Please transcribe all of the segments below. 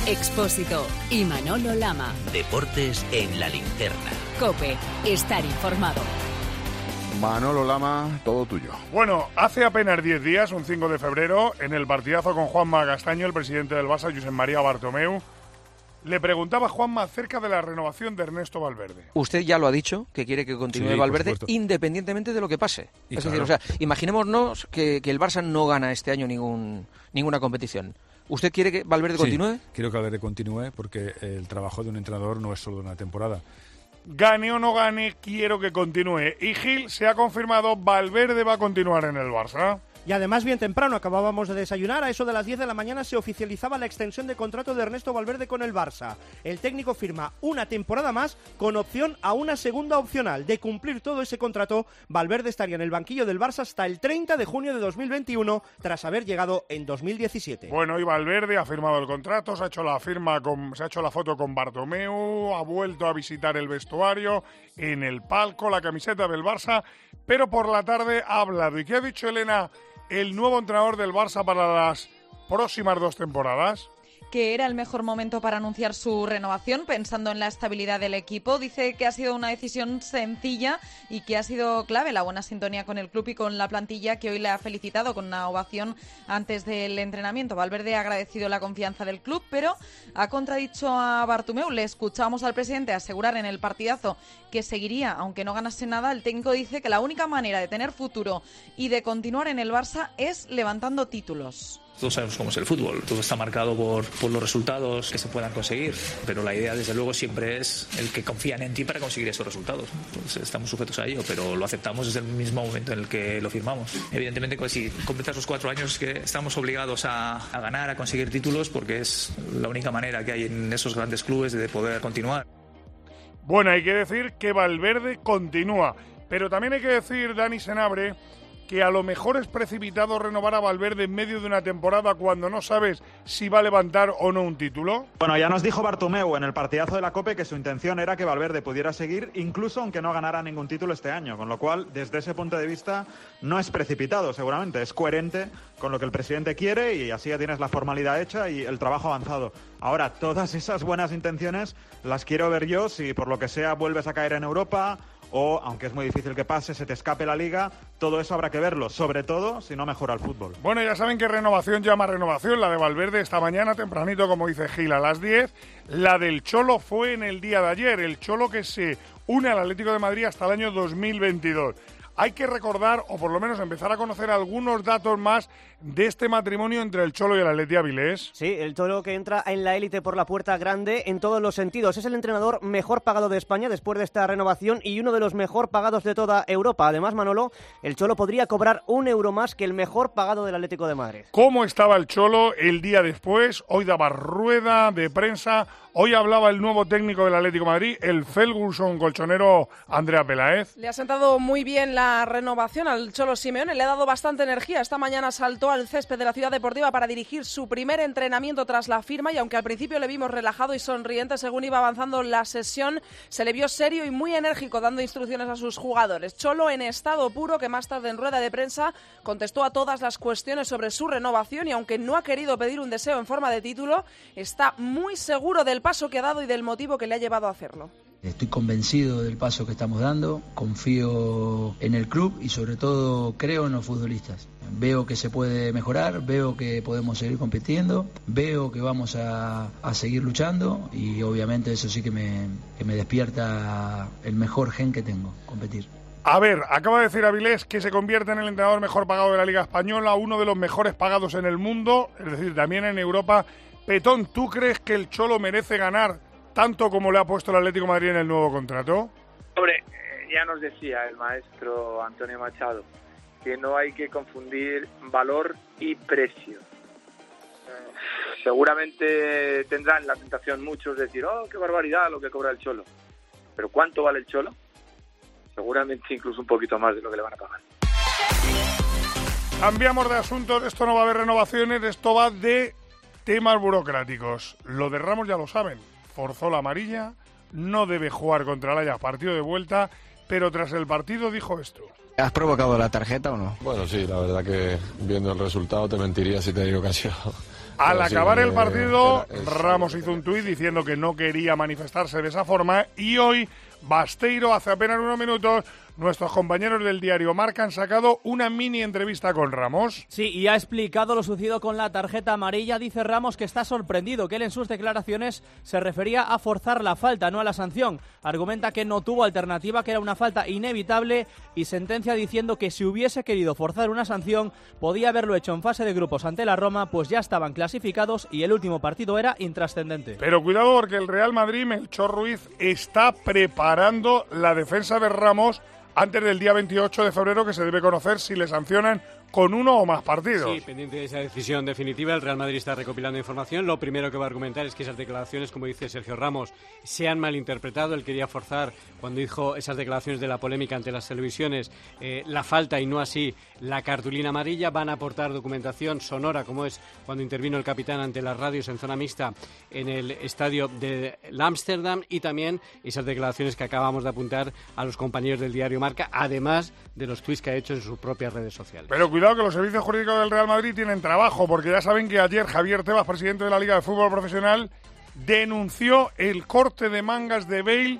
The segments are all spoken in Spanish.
Expósito y Manolo Lama. Deportes en la linterna. COPE, estar informado. Manolo Lama, todo tuyo. Bueno, hace apenas 10 días, un 5 de febrero, en el partidazo con Juanma Castaño, el presidente del Barça, Josep María Bartomeu, le preguntaba a Juanma acerca de la renovación de Ernesto Valverde. Usted ya lo ha dicho, que quiere que continúe Valverde independientemente de lo que pase. Es decir, o sea, imaginémonos que el Barça no gana este año ninguna competición. ¿Usted quiere que Valverde continúe? Quiero que Valverde continúe porque el trabajo de un entrenador no es solo de una temporada. Gane o no gane, quiero que continúe. Y Gil, se ha confirmado, Valverde va a continuar en el Barça. Y además, bien temprano, acabábamos de desayunar, a eso de las 10 de la mañana se oficializaba la extensión de contrato de Ernesto Valverde con el Barça. El técnico firma una temporada más con opción a una segunda opcional. De cumplir todo ese contrato, Valverde estaría en el banquillo del Barça hasta el 30 de junio de 2021, tras haber llegado en 2017. Bueno, y Valverde ha firmado el contrato, se ha hecho la foto con Bartomeu, ha vuelto a visitar el vestuario, en el palco, la camiseta del Barça, pero por la tarde ha hablado. ¿Y qué ha dicho Elena, el nuevo entrenador del Barça para las próximas 2 temporadas? Que era el mejor momento para anunciar su renovación, pensando en la estabilidad del equipo. Dice que ha sido una decisión sencilla y que ha sido clave la buena sintonía con el club y con la plantilla, que hoy le ha felicitado con una ovación antes del entrenamiento. Valverde ha agradecido la confianza del club, pero ha contradicho a Bartomeu. Le escuchamos al presidente asegurar en el partidazo que seguiría, aunque no ganase nada. El técnico dice que la única manera de tener futuro y de continuar en el Barça es levantando títulos. Todos sabemos cómo es el fútbol, todo está marcado por los resultados que se puedan conseguir, pero la idea desde luego siempre es el que confían en ti para conseguir esos resultados. Pues estamos sujetos a ello, pero lo aceptamos desde el mismo momento en el que lo firmamos. Evidentemente, pues, si completas los 4 años que estamos obligados a ganar, a conseguir títulos, porque es la única manera que hay en esos grandes clubes de poder continuar. Bueno, hay que decir que Valverde continúa, pero también hay que decir, Dani Senabre, que a lo mejor es precipitado renovar a Valverde en medio de una temporada cuando no sabes si va a levantar o no un título. Bueno, ya nos dijo Bartomeu en el partidazo de la COPE que su intención era que Valverde pudiera seguir incluso aunque no ganara ningún título este año, con lo cual, desde ese punto de vista, no es precipitado seguramente, es coherente con lo que el presidente quiere y así ya tienes la formalidad hecha y el trabajo avanzado. Ahora, todas esas buenas intenciones las quiero ver yo si por lo que sea vuelves a caer en Europa o, aunque es muy difícil que pase, se te escape la Liga. Todo eso habrá que verlo, sobre todo si no mejora el fútbol. Bueno, ya saben que renovación llama renovación. La de Valverde esta mañana, tempranito, como dice Gil, a las 10. La del Cholo fue en el día de ayer. El Cholo que se une al Atlético de Madrid hasta el año 2022. Hay que recordar, o por lo menos empezar a conocer algunos datos más de este matrimonio entre el Cholo y el Atleti Avilés. Sí, el Cholo que entra en la élite por la puerta grande en todos los sentidos. Es el entrenador mejor pagado de España después de esta renovación y uno de los mejor pagados de toda Europa. Además, Manolo, el Cholo podría cobrar €1 más que el mejor pagado del Atlético de Madrid. ¿Cómo estaba el Cholo el día después? Hoy daba rueda de prensa. Hoy hablaba el nuevo técnico del Atlético de Madrid, el Ferguson colchonero Andrea Peláez. Le ha sentado muy bien la renovación al Cholo Simeone, le ha dado bastante energía. Esta mañana saltó al césped de la Ciudad Deportiva para dirigir su primer entrenamiento tras la firma y aunque al principio le vimos relajado y sonriente, según iba avanzando la sesión, se le vio serio y muy enérgico dando instrucciones a sus jugadores. Cholo en estado puro, que más tarde en rueda de prensa contestó a todas las cuestiones sobre su renovación y aunque no ha querido pedir un deseo en forma de título, está muy seguro del paso que ha dado y del motivo que le ha llevado a hacerlo. Estoy convencido del paso que estamos dando, confío en el club y sobre todo creo en los futbolistas. Veo que se puede mejorar, veo que podemos seguir compitiendo, veo que vamos a seguir luchando y obviamente eso sí que me despierta el mejor gen que tengo, competir. A ver, acaba de decir Avilés que se convierte en el entrenador mejor pagado de la Liga Española, uno de los mejores pagados en el mundo, es decir, también en Europa. Petón, ¿tú crees que el Cholo merece ganar tanto como le ha puesto el Atlético de Madrid en el nuevo contrato? Hombre, ya nos decía el maestro Antonio Machado que no hay que confundir valor y precio. Seguramente tendrán la tentación muchos de decir, oh, qué barbaridad lo que cobra el Cholo. Pero ¿cuánto vale el Cholo? Seguramente incluso un poquito más de lo que le van a pagar. Cambiamos de asunto, esto no va a haber renovaciones, esto va de temas burocráticos. Lo de Ramos ya lo saben. Forzó la amarilla, no debe jugar contra el Ajax partido de vuelta, pero tras el partido dijo esto. ¿Has provocado la tarjeta o no? Bueno, sí, la verdad que viendo el resultado te mentiría si te digo que ha sido Al acabar el partido, Ramos hizo un tuit diciendo que no quería manifestarse de esa forma y hoy Basteiro, hace apenas unos minutos, nuestros compañeros del diario Marca han sacado una mini entrevista con Ramos. Sí, y ha explicado lo sucedido con la tarjeta amarilla. Dice Ramos que está sorprendido, que él en sus declaraciones se refería a forzar la falta, no a la sanción. Argumenta que no tuvo alternativa, que era una falta inevitable y sentencia diciendo que si hubiese querido forzar una sanción podía haberlo hecho en fase de grupos ante la Roma, pues ya estaban clasificados y el último partido era intrascendente. Pero cuidado porque el Real Madrid, Melchor Ruiz, está preparando la defensa de Ramos antes del día 28 de febrero, que se debe conocer si le sancionan con uno o más partidos. Sí, pendiente de esa decisión definitiva, el Real Madrid está recopilando información. Lo primero que va a argumentar es que esas declaraciones, como dice Sergio Ramos, se han malinterpretado. Él quería forzar, cuando dijo esas declaraciones de la polémica ante las televisiones, la falta y no así la cartulina amarilla. Van a aportar documentación sonora, como es cuando intervino el capitán ante las radios en zona mixta en el estadio de Ámsterdam, y también esas declaraciones que acabamos de apuntar a los compañeros del diario Marca, además de los tuits que ha hecho en sus propias redes sociales. Pero cuidado que los servicios jurídicos del Real Madrid tienen trabajo, porque ya saben que ayer Javier Tebas, presidente de la Liga de Fútbol Profesional, denunció el corte de mangas de Bale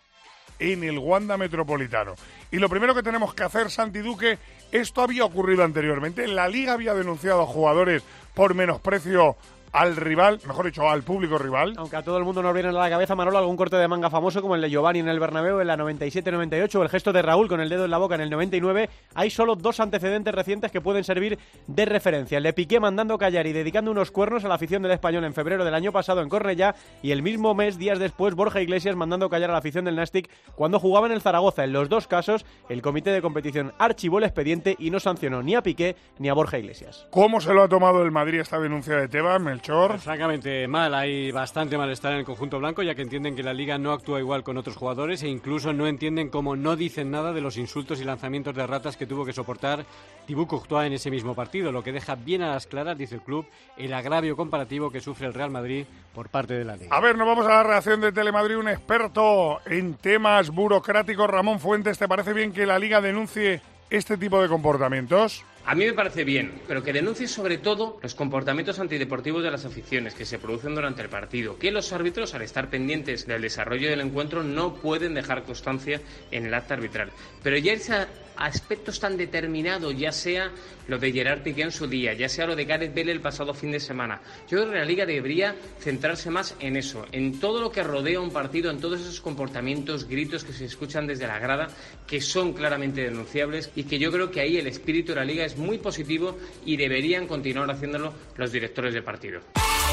en el Wanda Metropolitano. Y lo primero que tenemos que hacer, Santi Duque, esto había ocurrido anteriormente. La Liga había denunciado a jugadores por menosprecio al rival, mejor dicho, al público rival. Aunque a todo el mundo nos viene a la cabeza, Manolo, algún corte de manga famoso como el de Giovanni en el Bernabéu en la 97-98 o el gesto de Raúl con el dedo en la boca en el 99. Hay solo dos antecedentes recientes que pueden servir de referencia. El de Piqué mandando callar y dedicando unos cuernos a la afición del Español en febrero del año pasado en Cornellá, y el mismo mes, días después, Borja Iglesias mandando callar a la afición del Nastic cuando jugaba en el Zaragoza. En los dos casos, el comité de competición archivó el expediente y no sancionó ni a Piqué ni a Borja Iglesias. ¿Cómo se lo ha tomado el Madrid esta denuncia de Tebas, Melchor? Francamente mal, hay bastante malestar en el conjunto blanco, ya que entienden que la Liga no actúa igual con otros jugadores e incluso no entienden cómo no dicen nada de los insultos y lanzamientos de ratas que tuvo que soportar Thibaut Courtois en ese mismo partido, lo que deja bien a las claras, dice el club, el agravio comparativo que sufre el Real Madrid por parte de la Liga. A ver, nos vamos a la reacción de Telemadrid, un experto en temas burocráticos. Ramón Fuentes, ¿te parece bien que la Liga denuncie este tipo de comportamientos? A mí me parece bien, pero que denuncie sobre todo los comportamientos antideportivos de las aficiones que se producen durante el partido, que los árbitros, al estar pendientes del desarrollo del encuentro, no pueden dejar constancia en el acta arbitral. Pero ya ese aspectos tan determinados, ya sea lo de Gerard Piqué en su día, ya sea lo de Gareth Bale el pasado fin de semana, yo creo que la Liga debería centrarse más en eso, en todo lo que rodea un partido, en todos esos comportamientos, gritos que se escuchan desde la grada, que son claramente denunciables, y que yo creo que ahí el espíritu de la Liga es muy positivo y deberían continuar haciéndolo los directores de partido.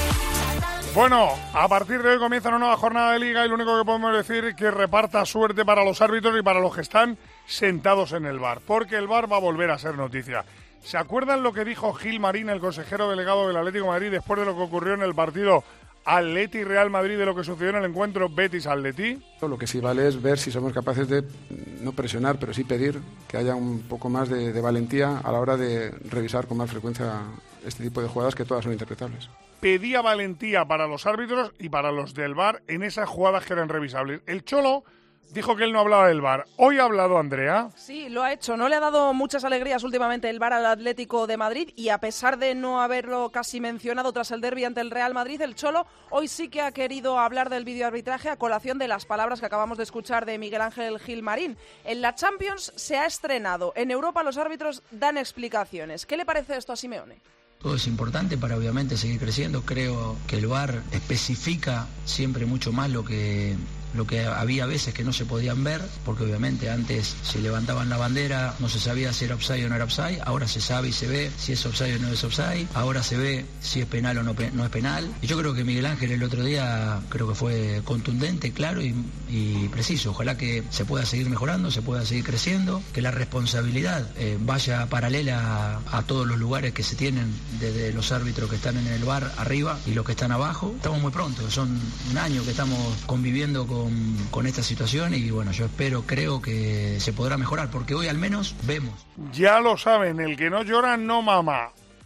Bueno, a partir de hoy comienza una nueva jornada de Liga y lo único que podemos decir es que reparta suerte para los árbitros y para los que están sentados en el VAR, porque el VAR va a volver a ser noticia. ¿Se acuerdan lo que dijo Gil Marín, el consejero delegado del Atlético de Madrid, después de lo que ocurrió en el partido Atleti-Real Madrid, de lo que sucedió en el encuentro Betis-Atleti? Lo que sí vale es ver si somos capaces de no presionar, pero sí pedir que haya un poco más de valentía a la hora de revisar con más frecuencia este tipo de jugadas, que todas son interpretables. Pedía valentía para los árbitros y para los del VAR en esas jugadas que eran revisables. El Cholo dijo que él no hablaba del VAR. ¿Hoy ha hablado, Andrea? Sí, lo ha hecho. No le ha dado muchas alegrías últimamente el VAR al Atlético de Madrid, y a pesar de no haberlo casi mencionado tras el derbi ante el Real Madrid, el Cholo hoy sí que ha querido hablar del videoarbitraje a colación de las palabras que acabamos de escuchar de Miguel Ángel Gil Marín. En la Champions se ha estrenado. En Europa los árbitros dan explicaciones. ¿Qué le parece esto a Simeone? Todo es importante para obviamente seguir creciendo. Creo que el VAR especifica siempre mucho más lo que había veces que no se podían ver, porque obviamente antes se levantaban la bandera, no se sabía si era offside o no era offside, ahora se sabe y se ve si es offside o no es offside, ahora se ve si es penal o no es penal. Y yo creo que Miguel Ángel el otro día creo que fue contundente, claro y preciso. Ojalá que se pueda seguir mejorando, se pueda seguir creciendo, que la responsabilidad vaya paralela a todos los lugares que se tienen, desde los árbitros que están en el VAR arriba y los que están abajo. Estamos muy pronto, son un año que estamos conviviendo con esta situación y bueno, yo creo que se podrá mejorar, porque hoy al menos vemos. Ya lo saben, el que no llora no mama.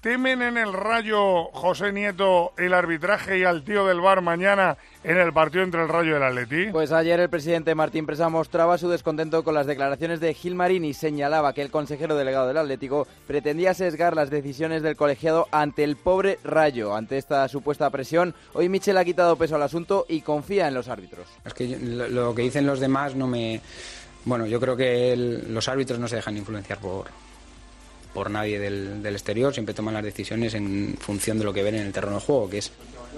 ¿Temen en el Rayo, José Nieto, el arbitraje y al tío del VAR mañana en el partido entre el Rayo y el Atleti? Pues ayer el presidente Martín Presa mostraba su descontento con las declaraciones de Gilmarín y señalaba que el consejero delegado del Atlético pretendía sesgar las decisiones del colegiado ante el pobre Rayo. Ante esta supuesta presión, hoy Michel ha quitado peso al asunto y confía en los árbitros. Es que lo que dicen los demás no me... Bueno, yo creo que los árbitros no se dejan influenciar por nadie del exterior, siempre toman las decisiones en función de lo que ven en el terreno de juego, que es...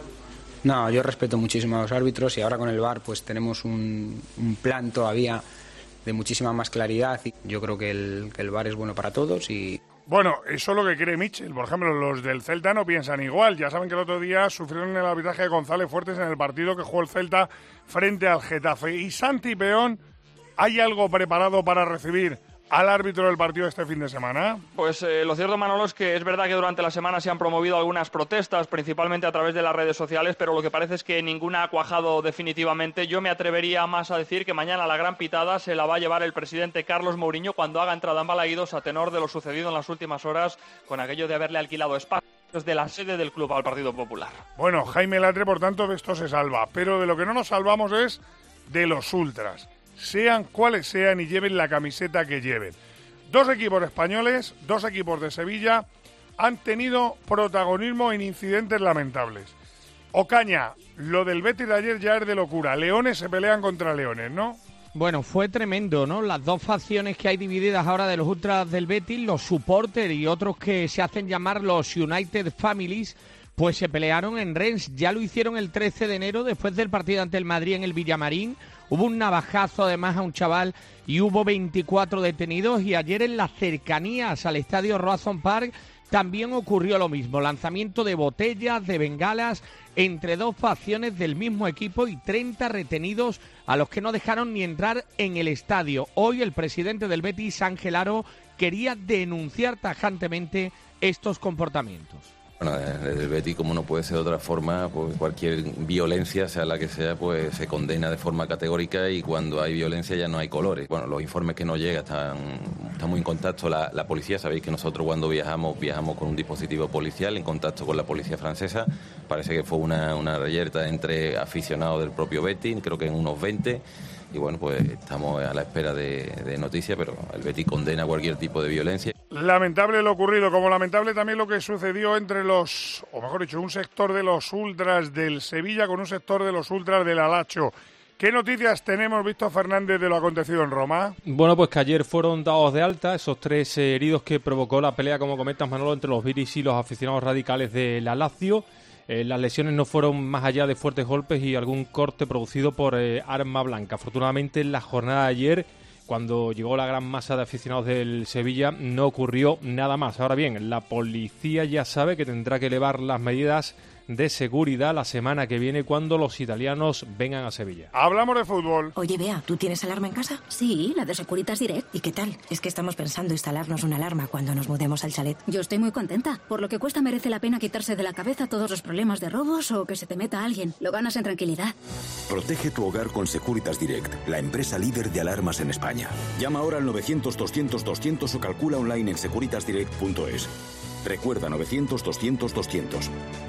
No, yo respeto muchísimo a los árbitros y ahora con el VAR pues tenemos un plan todavía de muchísima más claridad y yo creo que el VAR es bueno para todos y... Bueno, eso es lo que cree Michel. Por ejemplo, los del Celta no piensan igual. Ya saben que el otro día sufrieron el arbitraje de González Fuertes en el partido que jugó el Celta frente al Getafe. Y Santi Peón, ¿hay algo preparado para recibir al árbitro del partido este fin de semana? Pues lo cierto, Manolo, es que es verdad que durante la semana se han promovido algunas protestas, principalmente a través de las redes sociales, pero lo que parece es que ninguna ha cuajado definitivamente. Yo me atrevería más a decir que mañana la gran pitada se la va a llevar el presidente Carlos Mourinho cuando haga entrada en Balaídos a tenor de lo sucedido en las últimas horas con aquello de haberle alquilado espacios de la sede del club al Partido Popular. Bueno, Jaime Latre, por tanto, de esto se salva, pero de lo que no nos salvamos es de los ultras, sean cuales sean y lleven la camiseta que lleven. Dos equipos españoles, dos equipos de Sevilla, han tenido protagonismo en incidentes lamentables. Ocaña, lo del Betis de ayer ya es de locura. Leones se pelean contra leones, ¿no? Bueno, fue tremendo, ¿no? Las dos facciones que hay divididas ahora de los ultras del Betis, los supporters y otros que se hacen llamar los United Families, pues se pelearon en Rennes. Ya lo hicieron el 13 de enero, después del partido ante el Madrid en el Villamarín. Hubo un navajazo además a un chaval y hubo 24 detenidos. Y ayer en las cercanías al estadio Roazhon Park también ocurrió lo mismo. Lanzamiento de botellas, de bengalas, entre dos facciones del mismo equipo y 30 retenidos a los que no dejaron ni entrar en el estadio. Hoy el presidente del Betis, Ángel Aro, quería denunciar tajantemente estos comportamientos. Bueno, desde el Betis, como no puede ser de otra forma, pues cualquier violencia, sea la que sea, pues se condena de forma categórica y cuando hay violencia ya no hay colores. Bueno, los informes que nos llegan están muy en contacto la policía. Sabéis que nosotros cuando viajamos con un dispositivo policial en contacto con la policía francesa. Parece que fue una reyerta entre aficionados del propio Betis, creo que en unos 20. Y bueno, pues estamos a la espera de noticias, pero el Betis condena cualquier tipo de violencia. Lamentable lo ocurrido, como lamentable también lo que sucedió entre o mejor dicho, un sector de los ultras del Sevilla con un sector de los ultras del Alacho. ¿Qué noticias tenemos, Víctor Fernández, de lo acontecido en Roma? Bueno, pues que ayer fueron dados de alta esos 3 heridos que provocó la pelea, como comentas, Manolo, entre los Betis y los aficionados radicales de la Lazio. Las lesiones no fueron más allá de fuertes golpes y algún corte producido por arma blanca. Afortunadamente, en la jornada de ayer, cuando llegó la gran masa de aficionados del Sevilla, no ocurrió nada más. Ahora bien, la policía ya sabe que tendrá que elevar las medidas de seguridad la semana que viene cuando los italianos vengan a Sevilla. Hablamos de fútbol. Oye, Bea, ¿tú tienes alarma en casa? Sí, la de Securitas Direct. ¿Y qué tal? Es que estamos pensando instalarnos una alarma cuando nos mudemos al chalet. Yo estoy muy contenta. Por lo que cuesta merece la pena quitarse de la cabeza todos los problemas de robos o que se te meta alguien. Lo ganas en tranquilidad. Protege tu hogar con Securitas Direct, la empresa líder de alarmas en España. Llama ahora al 900-200-200 o calcula online en securitasdirect.es. Recuerda, 900-200-200.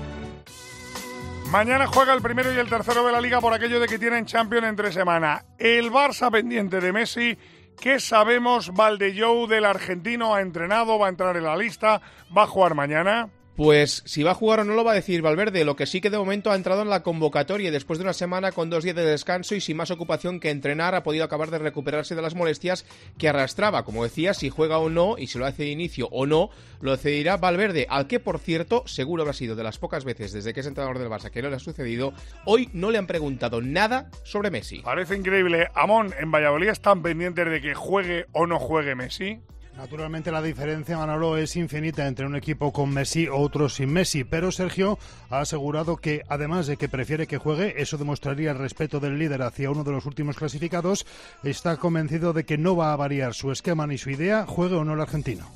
Mañana juega el primero y el tercero de la Liga por aquello de que tienen Champions entre semana. El Barça pendiente de Messi. ¿Qué sabemos? Valdellou del argentino ha entrenado, va a entrar en la lista, va a jugar mañana. Pues si va a jugar o no lo va a decir Valverde, lo que sí que de momento ha entrado en la convocatoria después de una semana con 2 días de descanso y sin más ocupación que entrenar, ha podido acabar de recuperarse de las molestias que arrastraba. Como decía, si juega o no y si lo hace de inicio o no, lo decidirá Valverde, al que por cierto, seguro habrá sido de las pocas veces desde que es entrenador del Barça que no le ha sucedido, hoy no le han preguntado nada sobre Messi. Parece increíble. Amón, ¿en Valladolid están pendientes de que juegue o no juegue Messi? Naturalmente la diferencia, Manolo, es infinita entre un equipo con Messi o otro sin Messi, pero Sergio ha asegurado que, además de que prefiere que juegue, eso demostraría el respeto del líder hacia uno de los últimos clasificados, está convencido de que no va a variar su esquema ni su idea, juegue o no el argentino.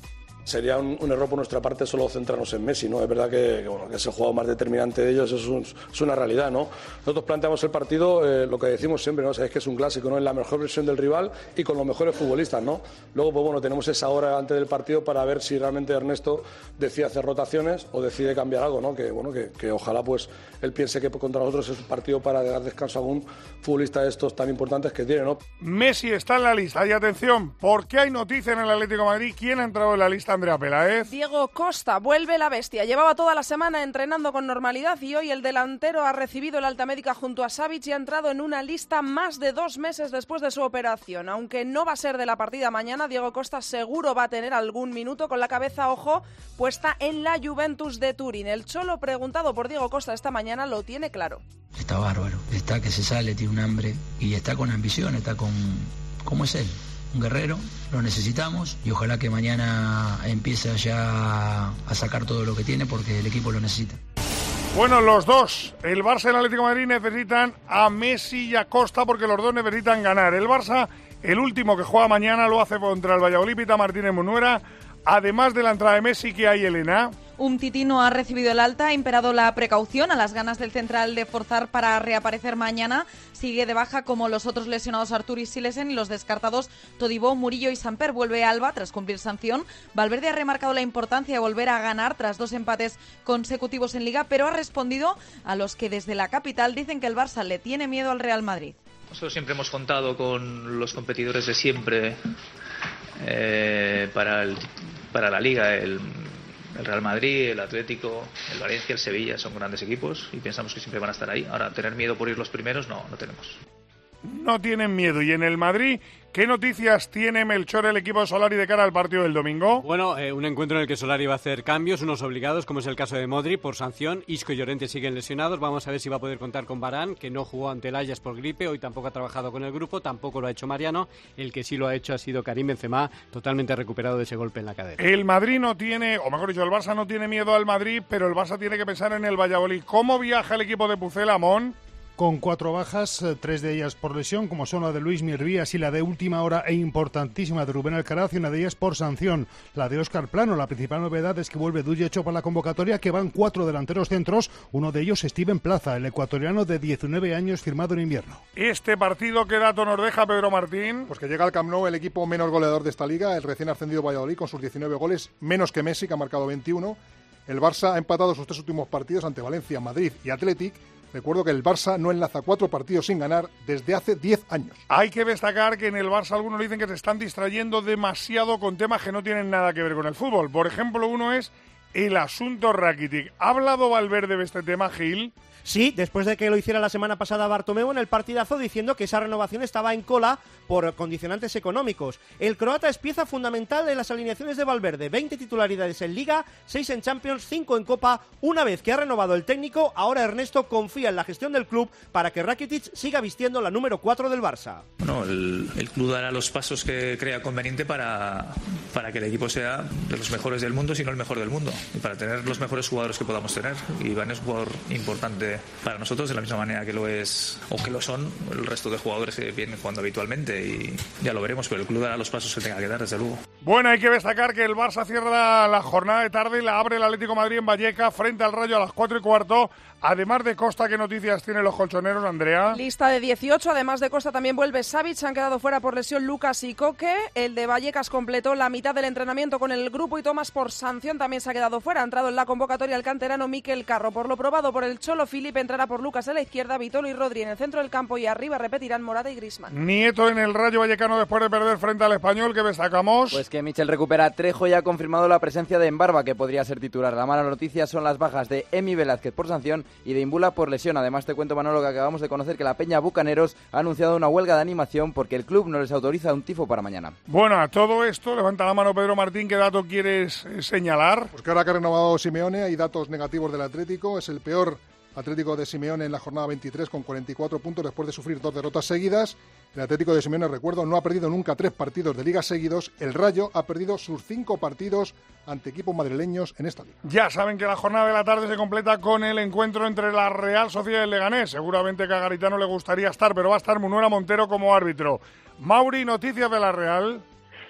sería un error por nuestra parte solo centrarnos en Messi, ¿no? Es verdad que es el jugador más determinante de ellos, es una realidad, ¿no? Nosotros planteamos el partido, lo que decimos siempre, ¿no? Sabéis que es un clásico, ¿no? En la mejor versión del rival y con los mejores futbolistas, ¿no? Luego, pues bueno, tenemos esa hora antes del partido para ver si realmente Ernesto decide hacer rotaciones o decide cambiar algo, ¿no? Que ojalá pues él piense que contra nosotros es un partido para dar descanso a algún futbolista de estos tan importantes que tiene, ¿no? Messi está en la lista y atención, porque hay noticia en el Atlético de Madrid. ¿Quién ha entrado en la lista, Andrea Peláez? Diego Costa, vuelve la bestia. Llevaba toda la semana entrenando con normalidad y hoy el delantero ha recibido el alta médica junto a Savic y ha entrado en una lista más de 2 meses después de su operación. Aunque no va a ser de la partida mañana, Diego Costa seguro va a tener algún minuto con la cabeza, ojo, puesta en la Juventus de Turín. El Cholo, preguntado por Diego Costa esta mañana, lo tiene claro. Está bárbaro, está que se sale, tiene un hambre y está con ambición, está con... ¿Cómo es él? Un guerrero, lo necesitamos y ojalá que mañana empiece ya a sacar todo lo que tiene porque el equipo lo necesita. Bueno, los dos, el Barça y el Atlético de Madrid necesitan a Messi y a Costa porque los dos necesitan ganar. El Barça, el último que juega mañana, lo hace contra el Valladolid, Pita Martínez Munuera. Además de la entrada de Messi, ¿qué hay, Elena? Umtiti no ha recibido el alta, ha imperado la precaución a las ganas del central de forzar para reaparecer mañana. Sigue de baja como los otros lesionados Artur y Silesen y los descartados Todibó, Murillo y Samper. Vuelve Alba tras cumplir sanción. Valverde ha remarcado la importancia de volver a ganar tras 2 empates consecutivos en Liga, pero ha respondido a los que desde la capital dicen que el Barça le tiene miedo al Real Madrid. Nosotros siempre hemos contado con los competidores de siempre para la Liga, el Real Madrid, el Atlético, el Valencia, el Sevilla, son grandes equipos y pensamos que siempre van a estar ahí. Ahora, tener miedo por ir los primeros, no tenemos. No tienen miedo. ¿Y en el Madrid qué noticias tiene Melchor, el equipo de Solari, de cara al partido del domingo? Bueno, un encuentro en el que Solari va a hacer cambios, unos obligados, como es el caso de Modric, por sanción. Isco y Llorente siguen lesionados. Vamos a ver si va a poder contar con Varane, que no jugó ante el Ajax por gripe. Hoy tampoco ha trabajado con el grupo, tampoco lo ha hecho Mariano. El que sí lo ha hecho ha sido Karim Benzema, totalmente recuperado de ese golpe en la cadera. El Madrid no tiene, o mejor dicho, el Barça no tiene miedo al Madrid, pero el Barça tiene que pensar en el Valladolid. ¿Cómo viaja el equipo de Pucel, Amón? Con 4 bajas, 3 de ellas por lesión, como son la de Luis Mirvías y la de última hora e importantísima de Rubén Alcaraz, y una de ellas por sanción, la de Óscar Plano. La principal novedad es que vuelve Dullecho para la convocatoria, que van 4 delanteros centros, uno de ellos Steven Plaza, el ecuatoriano de 19 años firmado en invierno. ¿Este partido qué dato nos deja, Pedro Martín? Pues que llega al Camp Nou el equipo menos goleador de esta liga, el recién ascendido Valladolid con sus 19 goles, menos que Messi, que ha marcado 21. El Barça ha empatado sus 3 últimos partidos ante Valencia, Madrid y Athletic. Recuerdo que el Barça no enlaza 4 partidos sin ganar desde hace 10 años. Hay que destacar que en el Barça algunos dicen que se están distrayendo demasiado con temas que no tienen nada que ver con el fútbol. Por ejemplo, uno es el asunto Rakitic. ¿Ha hablado Valverde de este tema, Gil? Sí, después de que lo hiciera la semana pasada Bartomeu en el partidazo, diciendo que esa renovación estaba en cola por condicionantes económicos. El croata es pieza fundamental de las alineaciones de Valverde. 20 titularidades en Liga, 6 en Champions, 5 en Copa. Una vez que ha renovado el técnico, ahora Ernesto confía en la gestión del club para que Rakitic siga vistiendo la número 4 del Barça. Bueno, el club dará los pasos que crea conveniente para que el equipo sea de los mejores del mundo, si no el mejor del mundo, y para tener los mejores jugadores que podamos tener. Y Iván es un jugador importante para nosotros, de la misma manera que lo es o que lo son el resto de jugadores que vienen jugando habitualmente, y ya lo veremos, pero el club dará los pasos que tenga que dar, desde luego. Bueno, hay que destacar que el Barça cierra la jornada de tarde y la abre el Atlético de Madrid en Vallecas frente al Rayo a las 4:15. Además de Costa, ¿qué noticias tienen los colchoneros, Andrea? Lista de 18, además de Costa también vuelve Savic, se han quedado fuera por lesión Lucas y Coque. El de Vallecas completó la mitad del entrenamiento con el grupo y Tomás por sanción también se ha quedado fuera. Ha entrado en la convocatoria el canterano Mikel Carro. Por lo probado por el Cholo, Filipe entrará por Lucas a la izquierda, Vitolo y Rodri en el centro del campo, y arriba repetirán Morata y Griezmann. Nieto en el Rayo Vallecano después de perder frente al Español, ¿qué destacamos? Pues que Michel recupera a Trejo y ha confirmado la presencia de Embarba, que podría ser titular. La mala noticia son las bajas de Emi Velázquez por sanción y de Imbula por lesión. Además te cuento, Manolo, que acabamos de conocer que la Peña Bucaneros ha anunciado una huelga de animación porque el club no les autoriza un tifo para mañana. Bueno, a todo esto, levanta la mano Pedro Martín, ¿qué dato quieres señalar? Pues que ahora que ha renovado Simeone hay datos negativos del Atlético. Es el peor Atlético de Simeone en la jornada 23 con 44 puntos después de sufrir 2 derrotas seguidas. El Atlético de Simeone, recuerdo, no ha perdido nunca 3 partidos de Liga seguidos. El Rayo ha perdido sus 5 partidos ante equipos madrileños en esta liga. Ya saben que la jornada de la tarde se completa con el encuentro entre la Real Sociedad y el Leganés. Seguramente que a Garitano le gustaría estar, pero va a estar Munuera Montero como árbitro. Mauri, noticias de la Real.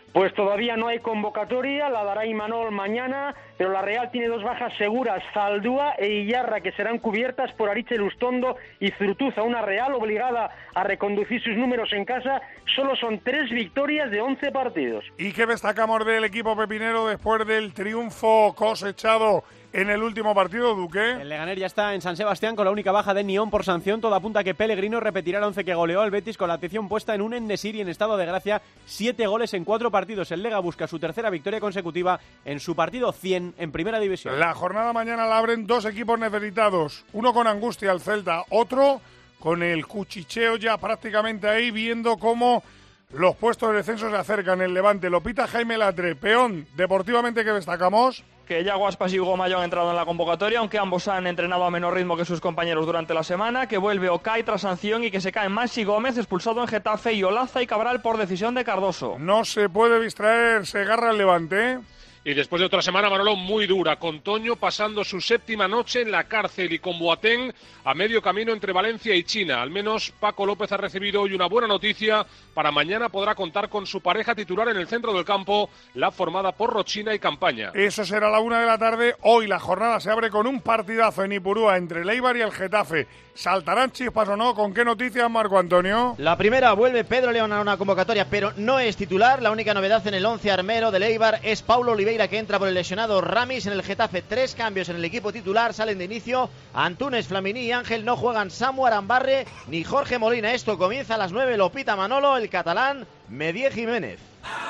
Pues todavía no hay convocatoria, la dará Imanol mañana, pero la Real tiene 2 bajas seguras, Zaldúa e Iyarra, que serán cubiertas por Aritz Elustondo y Zurutuza. Una Real obligada a reconducir sus números en casa. Solo son 3 victorias de 11 partidos. ¿Y qué destacamos del equipo pepinero después del triunfo cosechado en el último partido, Duque? El Leganés ya está en San Sebastián con la única baja de Nión por sanción. Todo apunta a que Pellegrino repetirá el 11 que goleó al Betis, con la atención puesta en un En-Nesyri en estado de gracia. 7 goles en 4 partidos. El Lega busca su tercera victoria consecutiva en su partido 100 en Primera División. La jornada mañana la abren 2 equipos necesitados. Uno con angustia, el Celta. Otro con el cuchicheo ya prácticamente ahí, viendo cómo los puestos de descenso se acercan. El Levante lo pita Jaime Latre. Peón, deportivamente, ¿qué destacamos? Que Yago Aspas y Hugo Mayo han entrado en la convocatoria, aunque ambos han entrenado a menor ritmo que sus compañeros durante la semana, que vuelve Okay tras sanción y que se caen Maxi Gómez, expulsado en Getafe, y Olaza y Cabral por decisión de Cardoso. No se puede distraer, se agarra el Levante, ¿eh? Y después de otra semana, Manolo, muy dura, con Toño pasando su 7ª noche en la cárcel y con Boateng a medio camino entre Valencia y China. Al menos Paco López ha recibido hoy una buena noticia. Para mañana podrá contar con su pareja titular en el centro del campo, la formada por Rochina y Campaña. Eso será a la 1 de la tarde. Hoy la jornada se abre con un partidazo en Ipurúa entre el Eibar y el Getafe. ¿Saltarán chispas o no? ¿Con qué noticias, Marco Antonio? La primera, vuelve Pedro León a una convocatoria, pero no es titular. La única novedad en el 11 armero del Eibar es Paulo Oliveira, que entra por el lesionado Ramis. En el Getafe, 3 cambios en el equipo titular. Salen de inicio Antunes, Flamini y Ángel. No juegan Samu Arambarre ni Jorge Molina. Esto comienza a las 9. Lo pita Manolo, el catalán Medier Jiménez.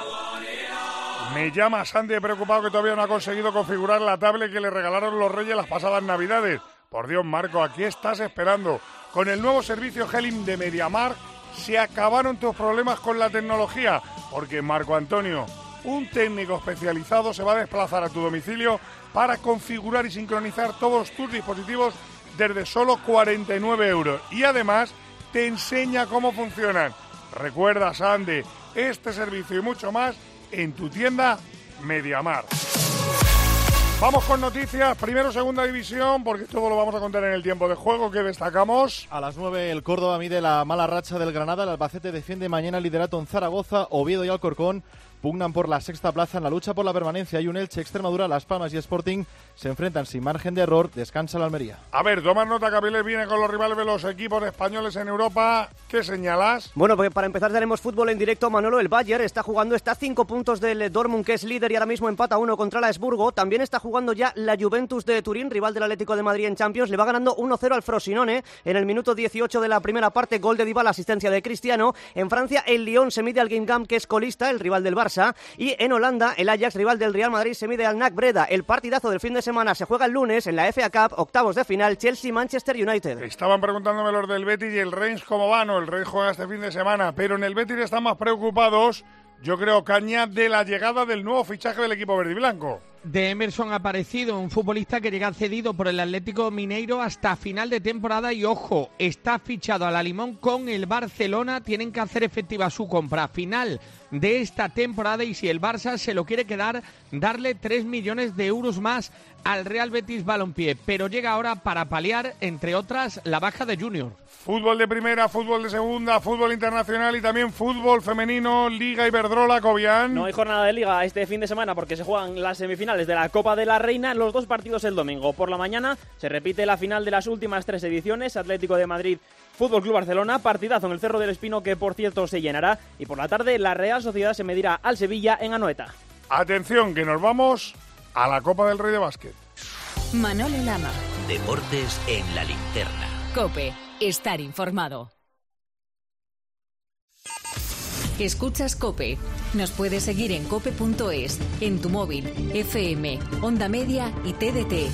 Me llama Sandy preocupado que todavía no ha conseguido configurar la tablet que le regalaron los Reyes las pasadas Navidades. Por Dios, Marco, aquí estás esperando. Con el nuevo servicio Helim de MediaMarkt se acabaron tus problemas con la tecnología, porque Marco Antonio, un técnico especializado, se va a desplazar a tu domicilio para configurar y sincronizar todos tus dispositivos desde solo 49 euros. Y además te enseña cómo funcionan. Recuerda, Sandy, este servicio y mucho más en tu tienda MediaMarkt. Vamos con noticias, primero segunda división, porque todo lo vamos a contar en el tiempo de juego. ¿Qué destacamos? A las 9 el Córdoba mide la mala racha del Granada, el Albacete defiende mañana el liderato en Zaragoza, Oviedo y Alcorcón pugnan por la 6ª plaza en la lucha por la permanencia. Y un Elche, Extremadura, Las Palmas y Sporting se enfrentan sin margen de error. Descansa la Almería. A ver, tomar nota, Capiles viene con los rivales de los equipos españoles en Europa. ¿Qué señalas? Bueno, porque para empezar tenemos fútbol en directo. Manolo, el Bayern está jugando, está a 5 puntos del Dortmund, que es líder y ahora mismo empata 1 contra el Augsburgo. También está jugando ya la Juventus de Turín, rival del Atlético de Madrid en Champions. Le va ganando 1-0 al Frosinone en el minuto 18 de la primera parte. Gol de Dybala, asistencia de Cristiano. En Francia, el Lyon se mide al Guingamp, que es colista, el rival del Barça. Y en Holanda, el Ajax, rival del Real Madrid, se mide al NAC Breda. El partidazo del fin de semana se juega el lunes en la FA Cup, octavos de final, Chelsea-Manchester United. Estaban preguntándome los del Betis y el Reims cómo van. El Reims juega este fin de semana, pero en el Betis están más preocupados, yo creo, Caña, de la llegada del nuevo fichaje del equipo verde y blanco. De Emerson ha aparecido un futbolista que llega cedido por el Atlético Mineiro hasta final de temporada y, ojo, está fichado a la limón con el Barcelona. Tienen que hacer efectiva su compra a final de esta temporada y si el Barça se lo quiere quedar, darle 3 millones de euros más al Real Betis Balompié, pero llega ahora para paliar, entre otras, la baja de Junior. Fútbol de primera, fútbol de segunda, fútbol internacional y también fútbol femenino, Liga Iberdrola, Cobian. No hay jornada de Liga este fin de semana porque se juegan las semifinales de la Copa de la Reina, los 2 partidos el domingo. Por la mañana se repite la final de las últimas 3 ediciones, Atlético de Madrid, Fútbol Club Barcelona, partidazo en el Cerro del Espino que por cierto se llenará, y por la tarde la Real Sociedad se medirá al Sevilla en Anoeta. Atención, que nos vamos a la Copa del Rey de Básquet. Manolo Lama. Deportes en la linterna. COPE. Estar informado. Escuchas COPE. Nos puedes seguir en cope.es, en tu móvil, FM, Onda Media y TDT.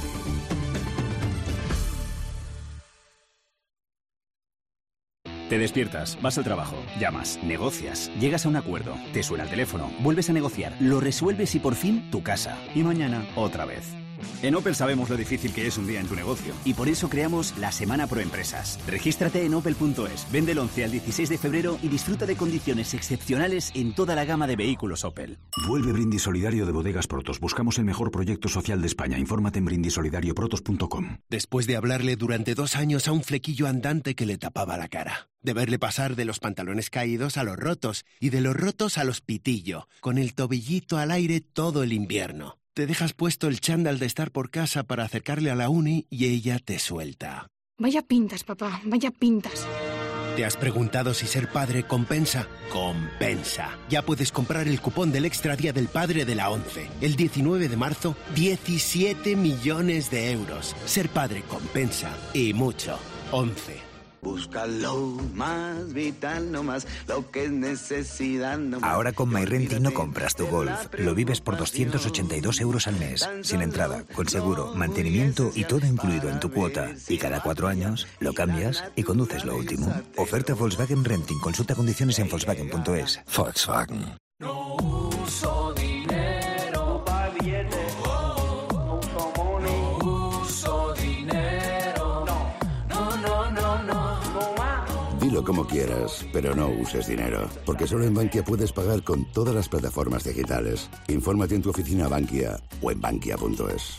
Te despiertas, vas al trabajo, llamas, negocias, llegas a un acuerdo, te suena el teléfono, vuelves a negociar, lo resuelves y por fin tu casa. Y mañana otra vez. En Opel sabemos lo difícil que es un día en tu negocio y por eso creamos la Semana Pro Empresas. Regístrate en opel.es, vende el 11 al 16 de febrero y disfruta de condiciones excepcionales en toda la gama de vehículos Opel. Vuelve Brindis Solidario de Bodegas Protos. Buscamos el mejor proyecto social de España. Infórmate en brindisolidarioprotos.com. Después de hablarle durante 2 años a un flequillo andante que le tapaba la cara. De verle pasar de los pantalones caídos a los rotos y de los rotos a los pitillo, con el tobillito al aire todo el invierno. Te dejas puesto el chándal de estar por casa para acercarle a la uni y ella te suelta. Vaya pintas, papá, vaya pintas. ¿Te has preguntado si ser padre compensa? ¡Compensa! Ya puedes comprar el cupón del Extra Día del Padre de la ONCE. El 19 de marzo, 17 millones de euros. Ser padre compensa y mucho. ONCE. Busca lo más vital, no más lo que es necesidad. No más. Ahora con MyRenting no compras tu Golf, lo vives por 282 euros al mes, sin entrada, con seguro, mantenimiento y todo incluido en tu cuota. Y cada 4 años lo cambias y conduces lo último. Oferta Volkswagen Renting, consulta condiciones en Volkswagen.es. Volkswagen. No uso dinero pa' billetes. No uso money. No uso dinero. No. Dilo como quieras, pero no uses dinero, porque solo en Bankia puedes pagar con todas las plataformas digitales. Infórmate en tu oficina Bankia o en bankia.es.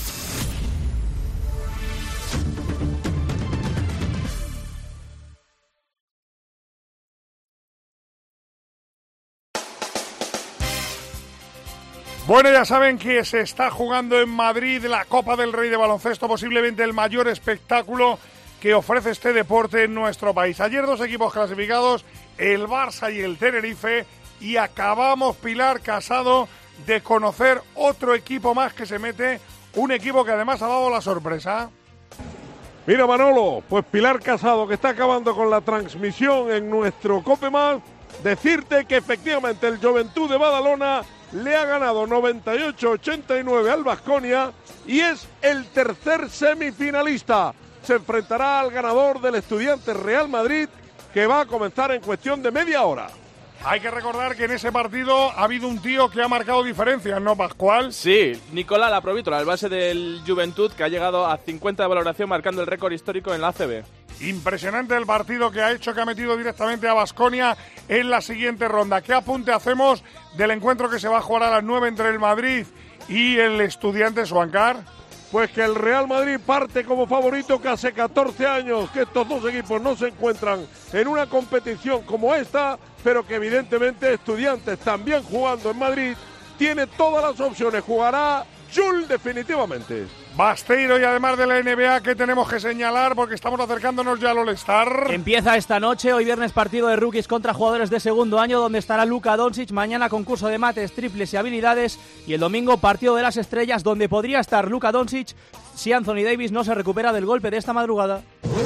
Bueno, ya saben que se está jugando en Madrid la Copa del Rey de baloncesto, posiblemente el mayor espectáculo que ofrece este deporte en nuestro país. Ayer 2 equipos clasificados, el Barça y el Tenerife, y acabamos, Pilar Casado, de conocer otro equipo más que se mete, un equipo que además ha dado la sorpresa. Mira, Manolo, pues Pilar Casado, que está acabando con la transmisión en nuestro Cope Más, decirte que efectivamente el Juventud de Badalona le ha ganado 98-89 al Baskonia y es el tercer semifinalista. Se enfrentará al ganador del Estudiantes Real Madrid, que va a comenzar en cuestión de media hora. Hay que recordar que en ese partido ha habido un tío que ha marcado diferencias, ¿no, Pascual? Sí, Nicolás Laprovítola, el base del Juventud, que ha llegado a 50 de valoración, marcando el récord histórico en la ACB. Impresionante el partido que ha hecho, que ha metido directamente a Baskonia en la siguiente ronda. ¿Qué apunte hacemos del encuentro que se va a jugar a las 9 entre el Madrid y el Estudiantes, Juancar? Pues que el Real Madrid parte como favorito, que hace 14 años que estos dos equipos no se encuentran en una competición como esta, pero que evidentemente Estudiantes, también jugando en Madrid, tiene todas las opciones. Jugará Jules definitivamente. Basteiro, y además de la NBA, ¿qué tenemos que señalar? Porque estamos acercándonos ya al All-Star. Empieza esta noche, hoy viernes, partido de rookies contra jugadores de segundo año, donde estará Luka Doncic. Mañana concurso de mates, triples y habilidades. Y el domingo partido de las estrellas, donde podría estar Luka Doncic si Anthony Davis no se recupera del golpe de esta madrugada.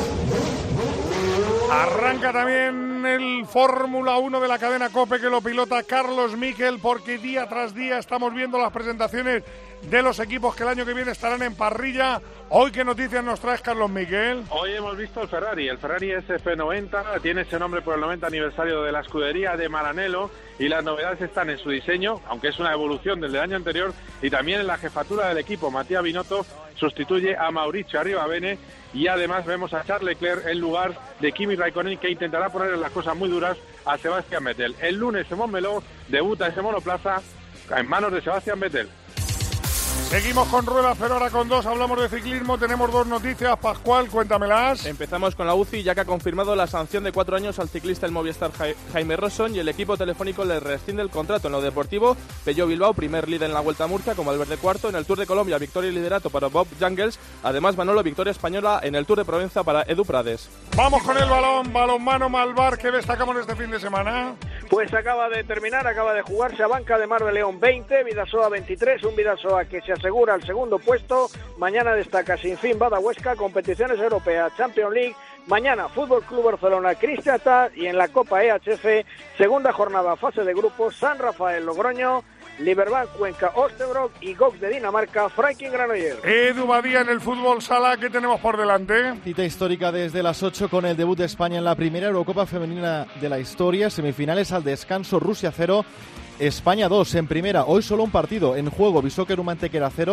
Arranca también el Fórmula 1 de la cadena COPE, que lo pilota Carlos Miquel, porque día tras día estamos viendo las presentaciones de los equipos que el año que viene estarán en parrilla. Hoy, ¿qué noticias nos traes, Carlos Miquel? Hoy hemos visto el Ferrari SF90, tiene ese nombre por el 90 aniversario de la escudería de Maranello, y las novedades están en su diseño, aunque es una evolución del año anterior, y también en la jefatura del equipo. Mattia Binotto sustituye a Mauricio Arrivabene, y además vemos a Charles Leclerc en lugar de Kimi Raikkonen, que intentará poner las cosas muy duras a Sebastián Vettel. El lunes en Montmeló debuta ese monoplaza en manos de Sebastián Vettel. Seguimos con ruedas, pero ahora con dos. Hablamos de ciclismo, tenemos 2 noticias. Pascual, cuéntamelas. Empezamos con la UCI, ya que ha confirmado la sanción de 4 años al ciclista del Movistar Jaime Rosson, y el equipo telefónico le rescinde el contrato. En lo deportivo, Pello Bilbao, primer líder en la Vuelta a Murcia, con Valverde cuarto. En el Tour de Colombia, victoria y liderato para Bob Jungels. Además, Manolo, victoria española en el Tour de Provenza para Edu Prades. Vamos con el balonmano Malvar, que destacamos este fin de semana. Pues acaba de terminar, acaba de jugarse a Banca de Mar de León 20, Vidasoa 23, un Vidasoa que se asegura el segundo puesto. Mañana destaca Sinfín Badahuesca, competiciones europeas, Champions League. Mañana Fútbol Club Barcelona, Kristianstad, y en la Copa EHF, segunda jornada, fase de grupos, San Rafael Logroño, Liberbank Cuenca Osterbrock y GOG de Dinamarca, Franklin Granollers. Edu Badía en el fútbol sala, ¿qué tenemos por delante? Cita histórica desde las 8 con el debut de España en la primera Eurocopa femenina de la historia. Semifinales al descanso, Rusia 0, España 2 en primera. Hoy solo un partido en juego, Bisóquer Antequera 0,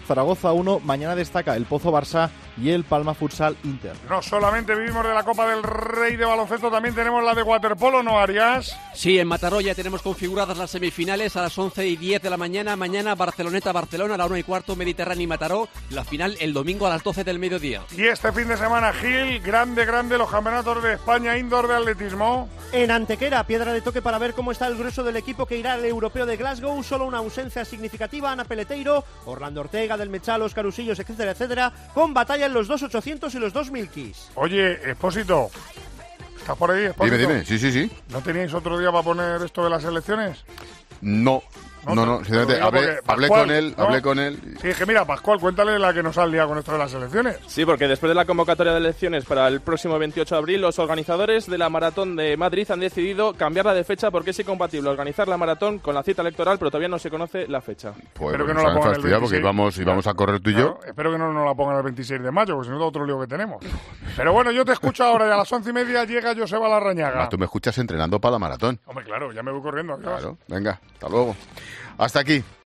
Zaragoza 1. Mañana destaca el Pozo Barça y el Palma Futsal Inter. No solamente vivimos de la Copa del Rey de baloncesto, también tenemos la de waterpolo, ¿no, Arias? Sí, en Mataró ya tenemos configuradas las semifinales a las 11:10 de la mañana. Mañana Barceloneta-Barcelona, a la 1:15 Mediterráneo y Mataró. La final el domingo a las 12 del mediodía. Y este fin de semana, Gil, grande los campeonatos de España indoor de atletismo. En Antequera, piedra de toque para ver cómo está el grueso del equipo que irá al europeo de Glasgow. Solo una ausencia significativa: Ana Peleteiro, Orlando Ortega, del Mechal, Óscar Usillos, etcétera, etcétera, con batalla en los 2.800 y los 2.000 kis. Oye, Expósito, ¿estás por ahí, Expósito? Dime, sí. ¿No teníais otro día para poner esto de las elecciones? No, sinceramente, hablé con él. Sí, es que mira, Pascual, cuéntale la que nos ha liado con esto de las elecciones. Sí, porque después de la convocatoria de elecciones para el próximo 28 de abril, los organizadores de la Maratón de Madrid han decidido cambiarla de fecha porque es incompatible organizar la maratón con la cita electoral, pero todavía no se conoce la fecha. Pues espero que no la pongan el 26. Porque íbamos a correr tú y yo. Espero que no nos la pongan el 26 de mayo, porque si no es otro lío que tenemos. Pero bueno, yo te escucho ahora y a las 11:30 llega Joseba Larrañaga. Tú me escuchas entrenando para la maratón. Hombre, claro, ya me voy corriendo. Claro, venga, hasta luego. Hasta aquí